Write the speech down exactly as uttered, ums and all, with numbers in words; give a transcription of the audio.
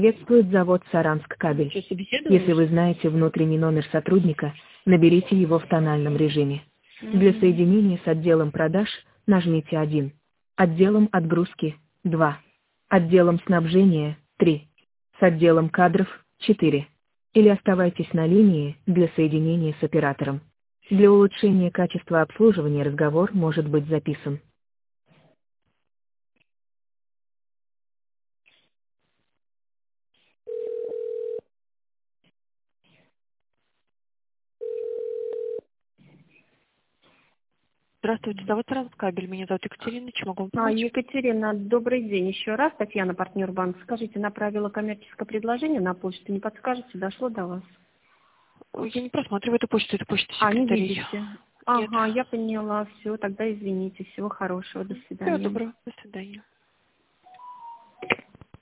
Приветствует завод Саранск кабель. Что, собеседование? Если вы знаете внутренний номер сотрудника, наберите его в тональном режиме. Для соединения с отделом продаж нажмите один. Отделом отгрузки два. Отделом снабжения три. С отделом кадров четыре. Или оставайтесь на линии для соединения с оператором. Для улучшения качества обслуживания разговор может быть записан. Здравствуйте, завод Транскабель. Меня зовут Екатерина. Чем могу вам А, помочь? Екатерина, добрый день еще раз. Татьяна, партнер банка. Скажите, направила коммерческое предложение на почту, не подскажете, дошло до вас? Ой, Я не просматриваю эту почту, это почта А, не секретарей. видите? Нет. Ага, я поняла. Все, тогда извините. Всего хорошего. До Всего свидания. доброго. До свидания.